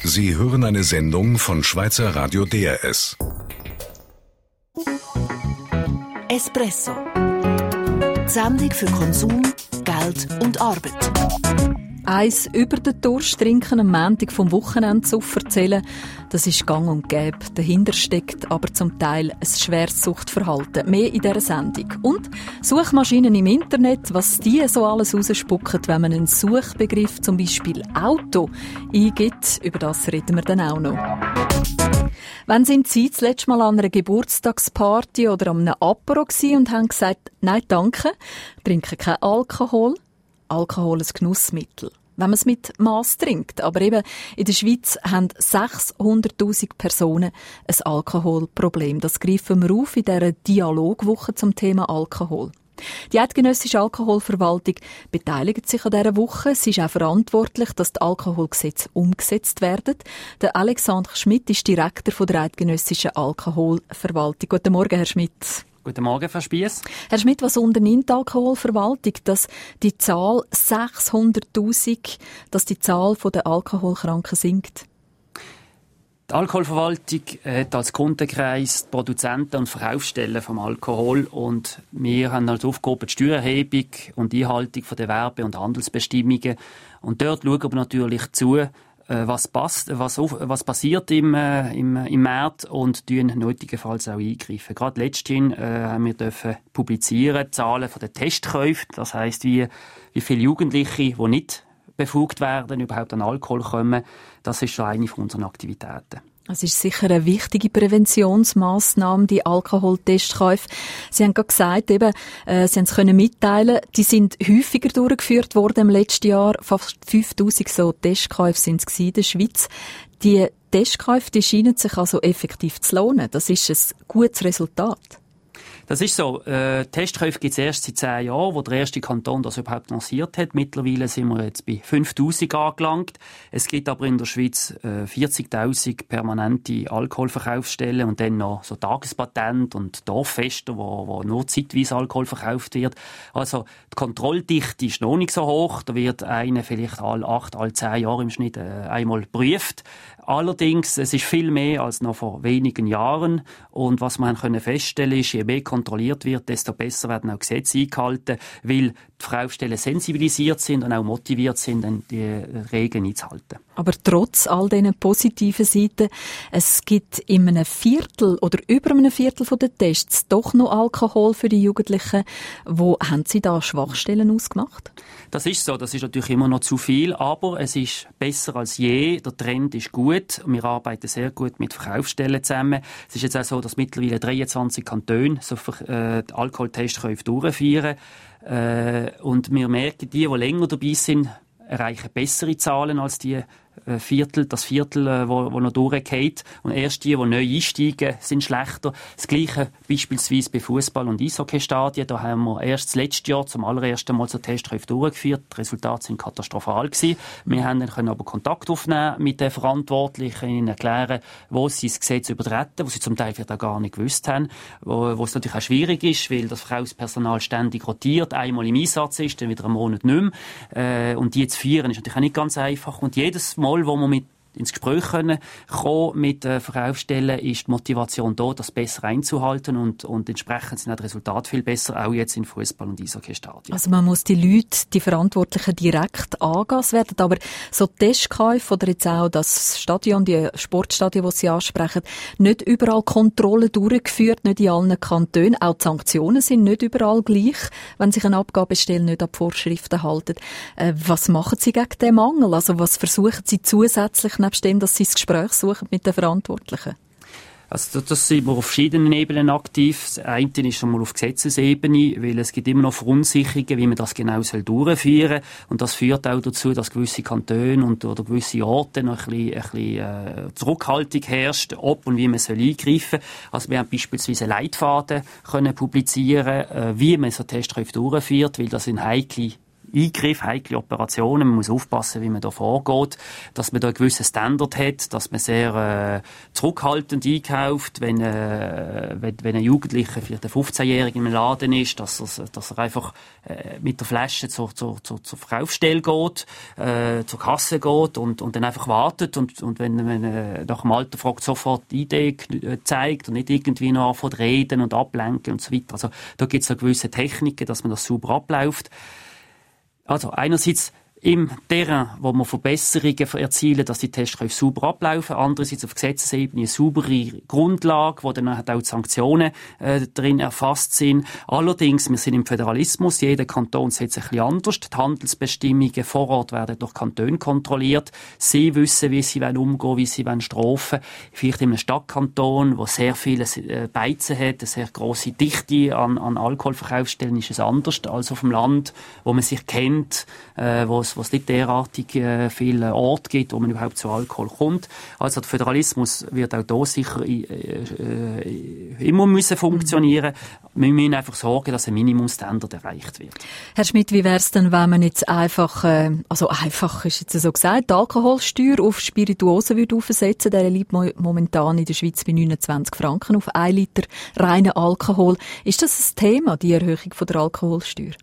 Sie hören eine Sendung von Schweizer Radio DRS. Espresso. Die Sendung für Konsum, Geld und Arbeit. Eins über den Durst trinken am Montag vom Wochenende zu erzählen, das ist gang und gäbe. Dahinter steckt aber zum Teil ein schweres Suchtverhalten. Mehr in dieser Sendung. Und Suchmaschinen im Internet, was die so alles rausspucken, wenn man einen Suchbegriff, zum Beispiel Auto, eingibt. Über das reden wir dann auch noch. Wann sind Sie das letzte Mal an einer Geburtstagsparty oder an einem Apero gewesen und haben gesagt, nein, danke, trinken kein Alkohol? Alkohol ein Genussmittel, wenn man es mit Mass trinkt. Aber eben in der Schweiz haben 600'000 Personen ein Alkoholproblem. Das greifen wir auf in dieser Dialogwoche zum Thema Alkohol. Die Eidgenössische Alkoholverwaltung beteiligt sich an dieser Woche. Sie ist auch verantwortlich, dass die Alkoholgesetze umgesetzt werden. Der Alexandre Schmidt ist Direktor der Eidgenössischen Alkoholverwaltung. Guten Morgen, Herr Schmidt. Guten Morgen, Frau Spiess. Herr Schmidt, was unternimmt die Alkoholverwaltung, dass die Zahl 600'000, dass die Zahl der Alkoholkranken sinkt? Die Alkoholverwaltung hat als Kundenkreis die Produzenten und Verkaufsstellen vom Alkohol und wir haben als Aufgabe die Steuererhebung und die Einhaltung der Werbe- und Handelsbestimmungen. Und dort schauen wir natürlich zu, was passiert im Markt und tun nötigenfalls auch eingreifen. Gerade letztens haben wir dürfen publizieren Zahlen von den Testkäufen, das heisst, wie viele Jugendliche, die nicht befugt werden, überhaupt an Alkohol kommen. Das ist schon eine von unseren Aktivitäten. Es ist sicher eine wichtige Präventionsmaßnahme, die Alkoholtestkäufe. Sie haben gerade gesagt, Sie haben es mitteilen, die sind häufiger durchgeführt worden im letzten Jahr. Fast 5'000 so Testkäufe sind es in der Schweiz. Die Testkäufe, die scheinen sich also effektiv zu lohnen. Das ist ein gutes Resultat. Das ist so. Testkäufe gibt es erst seit 10 Jahren, wo der erste Kanton das überhaupt lanciert hat. Mittlerweile sind wir jetzt bei 5'000 angelangt. Es gibt aber in der Schweiz 40'000 permanente Alkoholverkaufsstellen und dann noch so Tagespatente und Dorffeste, wo nur zeitweise Alkohol verkauft wird. Also die Kontrolldichte ist noch nicht so hoch. Da wird einer vielleicht alle 8, alle 10 Jahre im Schnitt einmal geprüft. Allerdings, es ist viel mehr als noch vor wenigen Jahren. Und was man feststellen können, ist, je mehr kontrolliert wird, desto besser werden auch Gesetze eingehalten, weil die Verkaufsstellen sensibilisiert sind und auch motiviert sind, die Regeln einzuhalten. Aber trotz all diesen positiven Seiten, es gibt in einem Viertel oder über einem Viertel der Tests doch noch Alkohol für die Jugendlichen. Wo haben Sie da Schwachstellen ausgemacht? Das ist so. Das ist natürlich immer noch zu viel, aber es ist besser als je. Der Trend ist gut. Wir arbeiten sehr gut mit Verkaufsstellen zusammen. Es ist jetzt auch so, dass mittlerweile 23 Kantone so Alkoholtestkäufe durchführen. Und wir merken, die länger dabei sind, erreichen bessere Zahlen als das Viertel, wo noch durchgeht. Und erst die neu einsteigen, sind schlechter. Das Gleiche beispielsweise bei Fußball- und Eishockeystadien. Da haben wir erst das letzte Jahr zum allerersten Mal so Testkäufe durchgeführt. Die Resultate sind katastrophal gewesen. Wir können aber Kontakt aufnehmen mit den Verantwortlichen, ihnen erklären, wo sie das Gesetz übertreten, wo sie zum Teil vielleicht auch gar nicht gewusst haben, wo es natürlich auch schwierig ist, weil das Verkaufspersonal ständig rotiert, einmal im Einsatz ist, dann wieder einen Monat nicht mehr. Und die zu führen ist natürlich auch nicht ganz einfach. Und jedes Mal, wo wir ins Gespräch kommen mit Verkaufsstellen, ist die Motivation da, das besser einzuhalten und entsprechend sind auch die Resultate viel besser, auch jetzt in Fußball- und Eishockeystadien. Also man muss die Leute, die Verantwortlichen direkt angehen. Es werden aber so Testkäufe oder jetzt auch das Stadion, die Sportstadien, die Sie ansprechen, nicht überall Kontrollen durchgeführt, nicht in allen Kantonen. Auch die Sanktionen sind nicht überall gleich, wenn sich eine Abgabestelle nicht an die Vorschriften halten. Was machen Sie gegen den Mangel? Also was versuchen Sie zusätzlich, nebst dem, dass Sie das Gespräch suchen mit den Verantwortlichen? Also das sind wir auf verschiedenen Ebenen aktiv. Das eine ist einmal auf Gesetzesebene, weil es gibt immer noch Verunsicherungen, wie man das genau durchführen soll. Und das führt auch dazu, dass gewisse Kantone oder gewisse Orte noch ein bisschen Zurückhaltung herrscht, ob und wie man eingreifen soll. Also wir haben beispielsweise Leitfaden können publizieren, wie man so Testkäufe durchführt, weil das sind heikle Eingriffe, heikle Operationen. Man muss aufpassen, wie man da vorgeht, dass man da einen gewissen Standard hat, dass man sehr zurückhaltend einkauft, wenn ein Jugendlicher, vielleicht ein 15-Jähriger im Laden ist, dass er einfach mit der Flasche zur Verkaufsstelle geht, zur Kasse geht und dann einfach wartet und wenn nach dem Alter fragt, sofort die Idee zeigt und nicht irgendwie noch anfängt reden und ablenken und so weiter. Also da gibt es so gewisse Techniken, dass man das sauber abläuft. Also einerseits im Terrain, wo wir Verbesserungen erzielen, dass die Testkäufe sauber ablaufen. Andererseits auf Gesetzesebene eine saubere Grundlage, wo dann auch die Sanktionen drin erfasst sind. Allerdings, wir sind im Föderalismus. Jeder Kanton setzt ein bisschen anders. Die Handelsbestimmungen vor Ort werden durch Kantone kontrolliert. Sie wissen, wie sie umgehen wollen, wie sie strafen wollen. Vielleicht in einem Stadtkanton, wo sehr viele Beizen hat, eine sehr grosse Dichte an Alkoholverkaufsstellen, ist es anders als auf dem Land, wo man sich kennt, wo es nicht derartig viele Orte gibt, wo man überhaupt zu Alkohol kommt. Also der Föderalismus wird auch hier sicher immer müssen funktionieren. Wir müssen einfach sorgen, dass ein Minimumstandard erreicht wird. Herr Schmidt, wie wäre es denn, wenn man jetzt einfach, also einfach ist jetzt so gesagt, die Alkoholsteuer auf Spirituosen würde aufsetzen? Der liegt momentan in der Schweiz bei 29 Franken auf 1 Liter reinen Alkohol. Ist das ein Thema, die Erhöhung von der Alkoholsteuer?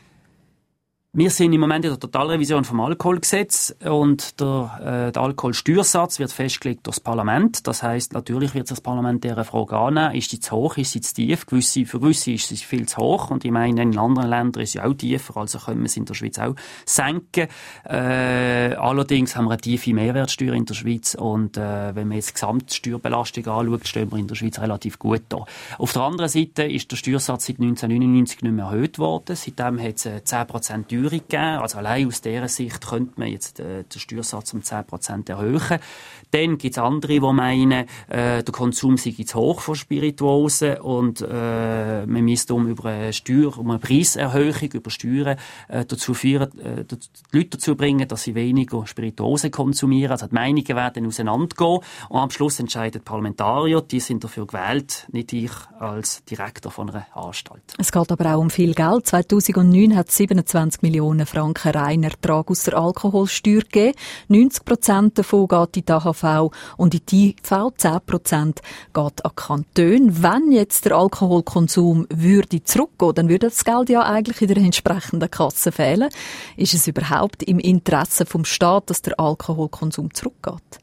Wir sind im Moment in der Totalrevision vom Alkoholgesetz und der Alkoholsteuersatz wird festgelegt durch das Parlament. Das heisst, natürlich wird das Parlament dieser Frage annehmen. Ist sie zu hoch, ist sie zu tief? Für gewisse ist sie viel zu hoch und ich meine, in anderen Ländern ist sie auch tiefer, also können wir es in der Schweiz auch senken. Allerdings haben wir eine tiefe Mehrwertsteuer in der Schweiz und wenn man jetzt die Gesamtsteuerbelastung anschaut, stehen wir in der Schweiz relativ gut da. Auf der anderen Seite ist der Steuersatz seit 1999 nicht mehr erhöht worden. Seitdem hat es 10% Teuerung gegeben. Also allein aus dieser Sicht könnte man jetzt den Steuersatz um 10% erhöhen. Dann gibt es andere, die meinen, der Konsum sei zu hoch von Spirituosen und man müsste über eine Preiserhöhung, über Steuern dazu führen, die Leute dazu bringen, dass sie weniger Spirituosen konsumieren. Also die Meinungen werden auseinandergehen und am Schluss entscheiden die Parlamentarier, die sind dafür gewählt, nicht ich als Direktor von einer Anstalt. Es geht aber auch um viel Geld. 2009 hat es 27 Millionen Franken Reinertrag aus der Alkoholsteuer gegeben. 90% davon geht in die AHV und in die IV 10% geht an Kantone. Wenn jetzt der Alkoholkonsum würde zurückgehen, dann würde das Geld ja eigentlich in der entsprechenden Kasse fehlen. Ist es überhaupt im Interesse vom Staat, dass der Alkoholkonsum zurückgeht?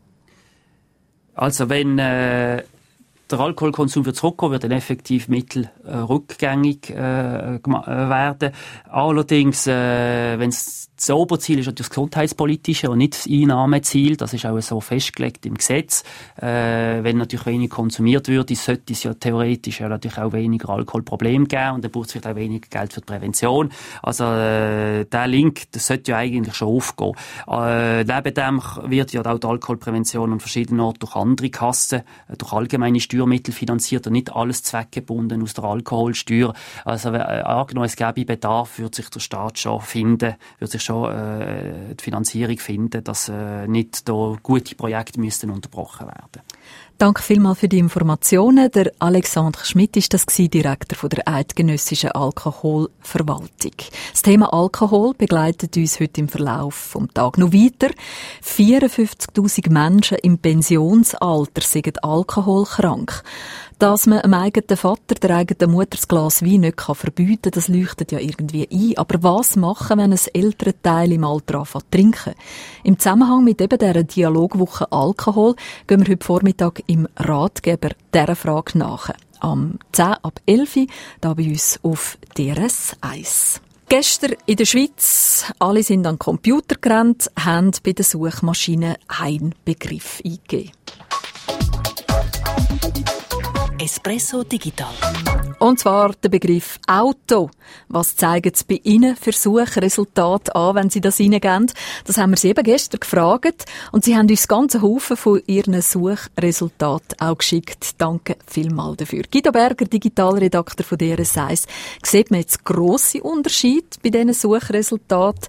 Also wenn der Alkoholkonsum wird zurückgehen, wird dann effektiv Mittel rückgängig werden. Allerdings, wenn das Oberziel ist natürlich das gesundheitspolitische und nicht das Einnahmeziel, das ist auch so festgelegt im Gesetz. Wenn natürlich wenig konsumiert würde, sollte es ja theoretisch natürlich auch weniger Alkoholprobleme geben und dann braucht es vielleicht auch weniger Geld für die Prävention. Also der Link, das sollte ja eigentlich schon aufgehen. Neben dem wird ja auch die Alkoholprävention an verschiedenen Orten durch andere Kassen, durch allgemeine Steuermittel finanziert und nicht alles zweckgebunden aus der Alkoholsteuer. Also angenommen, es gäbe Bedarf, würde sich der Staat schon finden, würde sich schon die Finanzierung finden, dass nicht da gute Projekte müssten unterbrochen werden. Danke vielmals für die Informationen. Der Alexandre Schmidt ist das Direktor von der Eidgenössischen Alkoholverwaltung. Das Thema Alkohol begleitet uns heute im Verlauf vom Tag noch weiter. 54.000 Menschen im Pensionsalter sind alkoholkrank. Dass man dem eigenen Vater, der eigenen Mutter das Glas Wein nicht verbieten kann, das leuchtet ja irgendwie ein. Aber was machen, wenn ein älterer Teil im Alter anfängt zu trinken? Im Zusammenhang mit eben dieser Dialogwoche Alkohol gehen wir heute Vormittag im Ratgeber dieser Frage nach. Am 10 ab 11 Uhr, da bei uns auf DRS 1. Gestern in der Schweiz, alle sind an den Computer gerannt, haben bei der Suchmaschine einen Begriff eingegeben. Espresso Digital. Und zwar der Begriff Auto. Was zeigen Sie bei Ihnen für Suchresultate an, wenn Sie das reingeben? Das haben wir Sie eben gestern gefragt und Sie haben uns ganzen Haufen von Ihren Suchresultaten auch geschickt. Danke vielmals dafür. Guido Berger, Digitalredakteur von DRS1. Sieht man jetzt grosse Unterschiede bei diesen Suchresultaten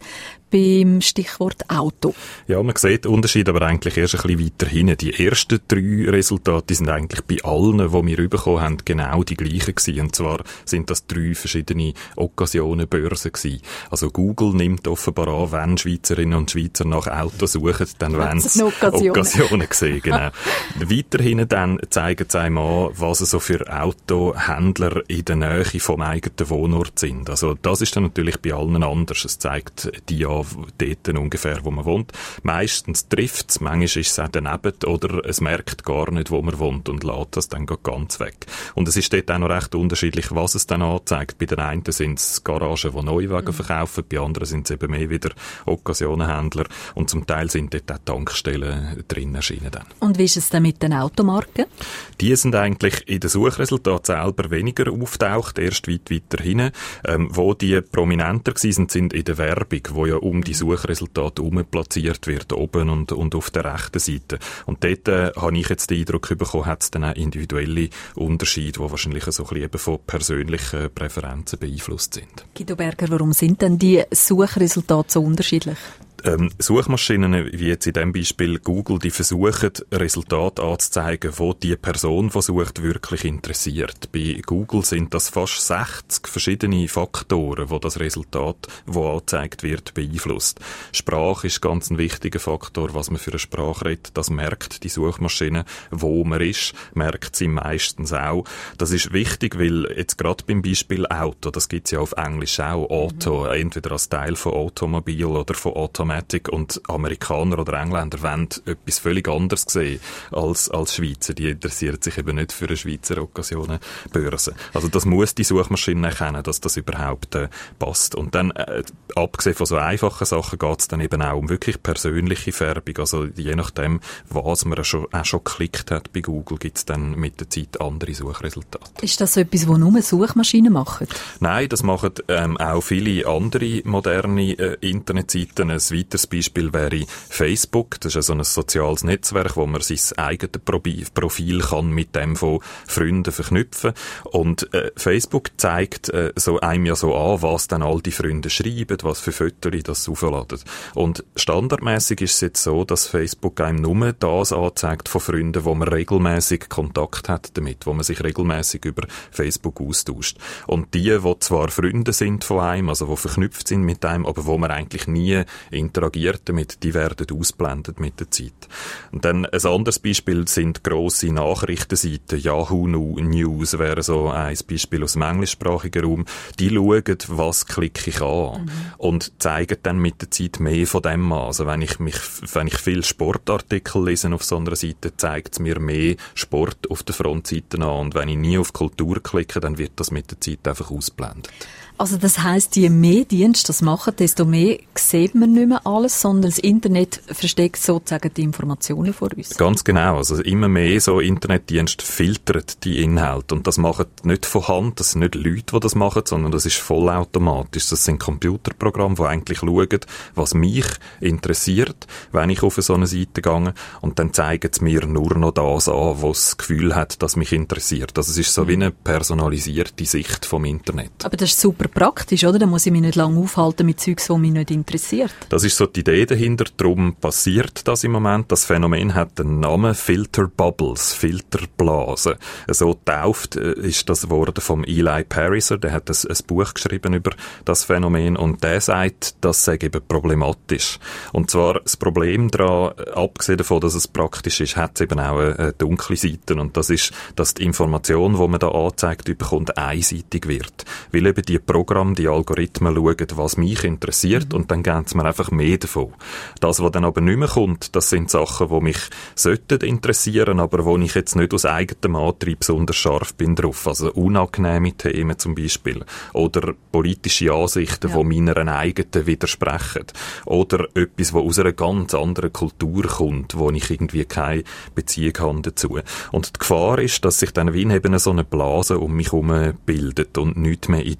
beim Stichwort Auto. Ja, man sieht den Unterschied aber eigentlich erst ein bisschen weiter hinten. Die ersten 3 Resultate sind eigentlich bei allen, die wir bekommen haben, genau die gleichen gewesen. Und zwar sind das 3 verschiedene Occasionen-Börsen gewesen. Also Google nimmt offenbar an, wenn Schweizerinnen und Schweizer nach Autos suchen, dann wollen sie Occasionen sehen. Genau. Weiterhin dann zeigen sie einem an, was es so für Autohändler in der Nähe vom eigenen Wohnort sind. Also das ist dann natürlich bei allen anders. Es zeigt die an, dort ungefähr, wo man wohnt. Meistens trifft es, manchmal ist es auch daneben oder es merkt gar nicht, wo man wohnt und lässt das dann ganz weg. Und es ist dort auch noch recht unterschiedlich, was es dann anzeigt. Bei den einen sind es Garagen, die Neuwagen verkaufen, bei anderen sind es eben mehr wieder Occasionenhändler und zum Teil sind dort auch Tankstellen drin erschienen dann. Und wie ist es denn mit den Automarken? Die sind eigentlich in den Suchresultaten selber weniger auftaucht, erst weit weiter hinten. Wo die prominenter gewesen sind in der Werbung, wo ja um die Suchresultate herum platziert wird, oben und auf der rechten Seite. Und dort habe ich jetzt den Eindruck bekommen, hat es dann auch individuelle Unterschiede, die wahrscheinlich so ein bisschen eben von persönlichen Präferenzen beeinflusst sind. Guido Berger, warum sind denn die Suchresultate so unterschiedlich? Suchmaschinen, wie jetzt in dem Beispiel Google, die versuchen, Resultate anzuzeigen, wo die Person, die sucht, wirklich interessiert. Bei Google sind das fast 60 verschiedene Faktoren, die das Resultat, das angezeigt wird, beeinflusst. Sprache ist ganz ein wichtiger Faktor, was man für eine Sprache redet. Das merkt die Suchmaschine, wo man ist, merkt sie meistens auch. Das ist wichtig, weil jetzt gerade beim Beispiel Auto, das gibt es ja auf Englisch auch, Auto, entweder als Teil von Automobil oder von Automatic, und Amerikaner oder Engländer wollen etwas völlig anderes sehen als Schweizer. Die interessieren sich eben nicht für eine Schweizer Occasionenbörse. Also das muss die Maschine erkennen, dass das überhaupt passt. Und dann, abgesehen von so einfachen Sachen, geht es dann eben auch um wirklich persönliche Färbung. Also je nachdem, was man auch schon geklickt hat bei Google, gibt es dann mit der Zeit andere Suchresultate. Ist das so etwas, was nur Suchmaschinen machen? Nein, das machen auch viele andere moderne Internetseiten. Ein weiteres Beispiel wäre Facebook. Das ist so ein soziales Netzwerk, wo man sein eigenes Profil kann mit dem von Freunden verknüpfen. Und Facebook zeigt einem ja so an, was dann all die Freunde schreiben, was für Fotos das aufladen. Und standardmäßig ist es jetzt so, dass Facebook einem nur das anzeigt von Freunden, wo man regelmäßig Kontakt hat damit, wo man sich regelmäßig über Facebook austauscht. Und die zwar Freunde sind von einem, also die verknüpft sind mit einem, aber wo man eigentlich nie interagiert damit, die werden ausblendet mit der Zeit. Und dann ein anderes Beispiel sind grosse Nachrichtenseiten. Yahoo News wäre so ein Beispiel aus dem englischsprachigen Raum. Die schauen, was klicke ich an und zeigen dann mit der Zeit mehr von dem an. Also wenn ich viel Sportartikel lese auf so einer Seite, zeigt es mir mehr Sport auf der Frontseite an. Und wenn ich nie auf Kultur klicke, dann wird das mit der Zeit einfach ausblendet. Also das heisst, je mehr Dienste das machen, desto mehr sieht man nicht mehr alles, sondern das Internet versteckt sozusagen die Informationen vor uns. Ganz genau. Also immer mehr so Internetdienste filtern die Inhalte. Und das machen nicht von Hand, das sind nicht Leute, die das machen, sondern das ist vollautomatisch. Das sind Computerprogramme, die eigentlich schauen, was mich interessiert, wenn ich auf so eine Seite gehe. Und dann zeigen sie mir nur noch das an, was das Gefühl hat, das mich interessiert. Also es ist so wie eine personalisierte Sicht vom Internet. Aber das ist super praktisch, oder? Da muss ich mich nicht lange aufhalten mit Zeugs, die mich nicht interessiert. Das ist so die Idee dahinter. Darum passiert das im Moment. Das Phänomen hat den Namen Filter Bubbles, Filterblasen. So getauft ist das worden vom Eli Pariser. Der hat ein Buch geschrieben über das Phänomen und der sagt, das sei eben problematisch. Und zwar das Problem daran, abgesehen davon, dass es praktisch ist, hat es eben auch eine dunkle Seite. Und das ist, dass die Information, die man da angezeigt bekommt, einseitig wird. Weil eben die Programme, die Algorithmen schauen, was mich interessiert und dann geben sie mir einfach mehr davon. Das, was dann aber nicht mehr kommt, das sind Sachen, die mich sollten interessieren, aber wo ich jetzt nicht aus eigenem Antrieb besonders scharf bin drauf. Also unangenehme Themen zum Beispiel. Oder politische Ansichten, die meiner eigenen widersprechen. Oder etwas, was aus einer ganz anderen Kultur kommt, wo ich irgendwie keine Beziehung habe dazu. Und die Gefahr ist, dass sich dann wie eben so eine Blase um mich herum bildet und nichts mehr in die Blase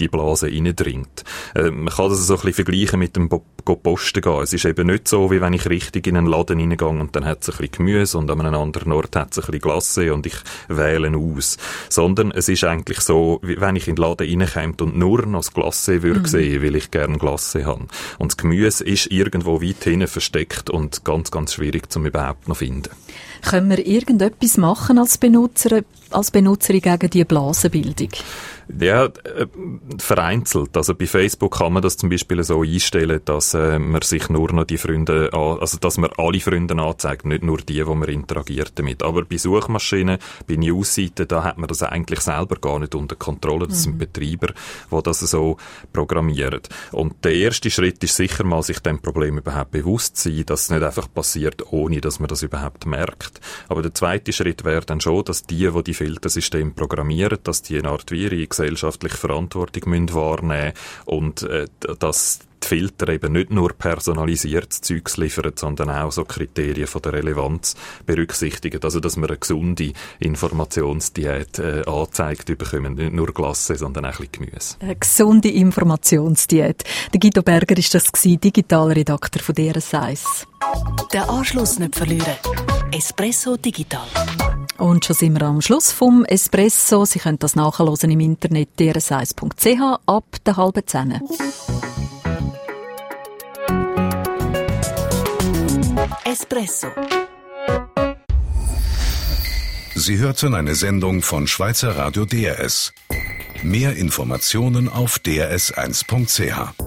Glasse reindringt. Man kann das so ein bisschen vergleichen mit dem Posten gehen. Es ist eben nicht so, wie wenn ich richtig in einen Laden reingehe und dann hat es ein bisschen Gemüse und an einem anderen Ort hat es ein bisschen Glasse und ich wähle aus. Sondern es ist eigentlich so, wie wenn ich in den Laden reinkomme und nur noch das Glasse würde sehen, weil ich gerne Glasse habe. Und das Gemüse ist irgendwo weit hinten versteckt und ganz, ganz schwierig zum überhaupt noch finden. Können wir irgendetwas machen als Benutzerin gegen die Blasenbildung? Ja, vereinzelt. Also bei Facebook kann man das zum Beispiel so einstellen, dass man sich nur noch die Freunde, also dass man alle Freunde anzeigt, nicht nur die, wo man interagiert damit. Aber bei Suchmaschinen, bei Newsseiten, da hat man das eigentlich selber gar nicht unter Kontrolle. Das sind Betreiber, die das so programmieren. Und der erste Schritt ist sicher mal, sich dem Problem überhaupt bewusst zu sein, dass es nicht einfach passiert, ohne dass man das überhaupt merkt. Aber der zweite Schritt wäre dann schon, dass die Filtersysteme programmieren, dass die eine Art wie ihre gesellschaftliche Verantwortung wahrnehmen müssen und dass die Filter eben nicht nur personalisiertes Zeugs liefern, sondern auch so Kriterien von der Relevanz berücksichtigen. Also, dass wir eine gesunde Informationsdiät angezeigt bekommen. Nicht nur Glasse, sondern auch ein bisschen Gemüse. Eine gesunde Informationsdiät. Der Guido Berger ist das gewesen, Digitalredakteur von DRS1. Den Anschluss nicht verlieren. Espresso Digital. Und schon sind wir am Schluss vom Espresso. Sie können das nachhören im Internet drs1.ch ab der 9:30. Espresso. Sie hörten eine Sendung von Schweizer Radio DRS. Mehr Informationen auf drs1.ch.